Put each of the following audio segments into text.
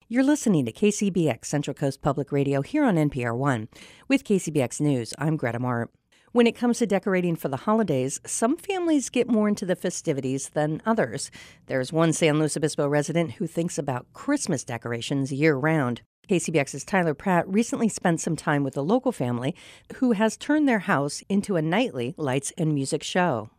You're listening to KCBX Central Coast Public Radio here on NPR One. With KCBX News, I'm Greta Mart. When it comes to decorating for the holidays, some families get more into the festivities than others. There's one San Luis Obispo resident who thinks about Christmas decorations year-round. KCBX's Tyler Pratt recently spent some time with a local family who has turned their house into a nightly lights and music show.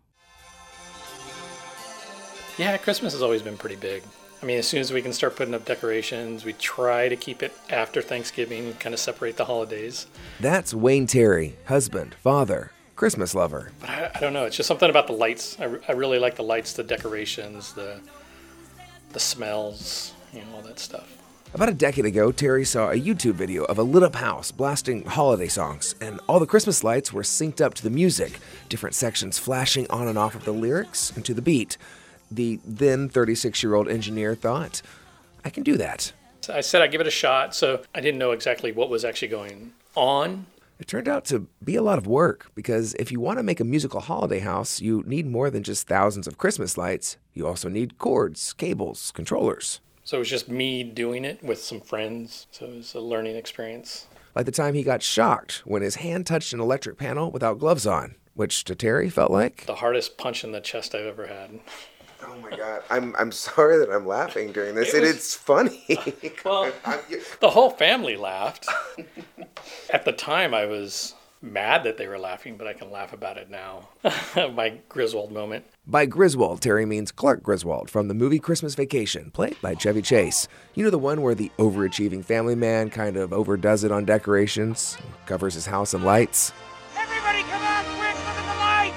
Yeah, Christmas has always been pretty big. I mean, as soon as we can start putting up decorations, we try to keep it after Thanksgiving, kind of separate the holidays. That's Wayne Terry, husband, father, Christmas lover. But I don't know, it's just something about the lights. I really like the lights, the decorations, the smells, all that stuff. About a decade ago, Terry saw a YouTube video of a lit-up house blasting holiday songs, and all the Christmas lights were synced up to the music, different sections flashing on and off of the lyrics and to the beat. The then 36-year-old engineer thought, I can do that. I said I'd give it a shot, so I didn't know exactly what was actually going on. It turned out to be a lot of work, because if you want to make a musical holiday house, you need more than just thousands of Christmas lights. You also need cords, cables, controllers. So it was just me doing it with some friends, so it was a learning experience. Like the time he got shocked when his hand touched an electric panel without gloves on, which to Terry felt like the hardest punch in the chest I've ever had. Oh my God, I'm sorry that I'm laughing during this. It's funny. Well, the whole family laughed. At the time, I was mad that they were laughing, but I can laugh about it now. My Griswold moment. By Griswold, Terry means Clark Griswold from the movie Christmas Vacation, played by Chevy Chase. You know, the one where the overachieving family man kind of overdoes it on decorations, covers his house in lights. Everybody come out quick, look at the lights!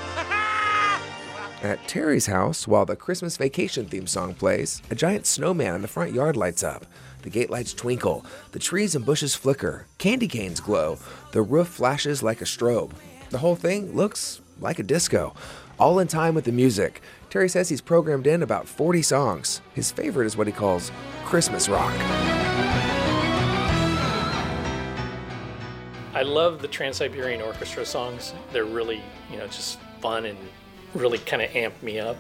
At Terry's house, while the Christmas Vacation theme song plays, a giant snowman in the front yard lights up. The gate lights twinkle, the trees and bushes flicker, candy canes glow, the roof flashes like a strobe. The whole thing looks like a disco, all in time with the music. Terry says he's programmed in about 40 songs. His favorite is what he calls Christmas rock. I love the Trans-Siberian Orchestra songs. They're really, just fun and really kind of amp me up.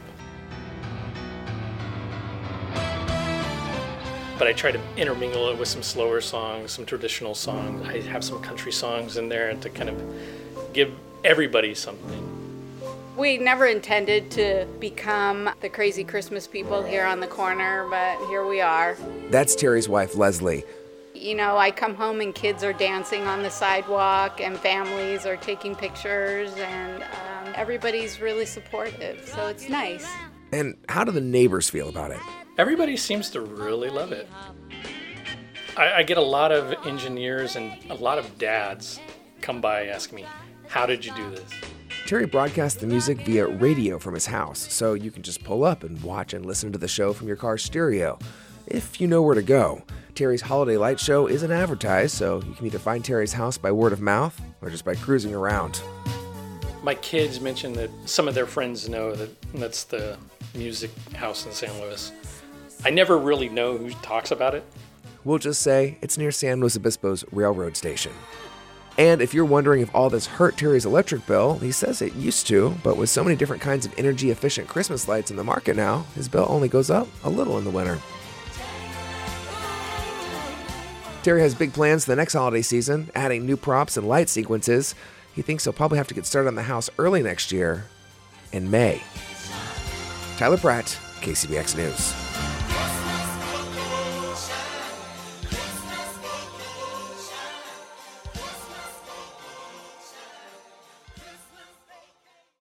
But I try to intermingle it with some slower songs, some traditional songs. I have some country songs in there to kind of give everybody something. We never intended to become the crazy Christmas people here on the corner, but here we are. That's Terry's wife, Leslie. I come home and kids are dancing on the sidewalk and families are taking pictures and everybody's really supportive, so it's nice. And how do the neighbors feel about it? Everybody seems to really love it. I get a lot of engineers and a lot of dads come by asking me, how did you do this? Terry broadcasts the music via radio from his house, so you can just pull up and watch and listen to the show from your car's stereo, if you know where to go. Terry's Holiday Light Show isn't advertised, so you can either find Terry's house by word of mouth or just by cruising around. My kids mentioned that some of their friends know that that's the music house in San Luis. I never really know who talks about it. We'll just say it's near San Luis Obispo's railroad station. And if you're wondering if all this hurt Terry's electric bill, he says it used to, but with so many different kinds of energy-efficient Christmas lights in the market now, his bill only goes up a little in the winter. Terry has big plans for the next holiday season, adding new props and light sequences. He thinks he'll probably have to get started on the house early next year, in May. Tyler Pratt, KCBX News.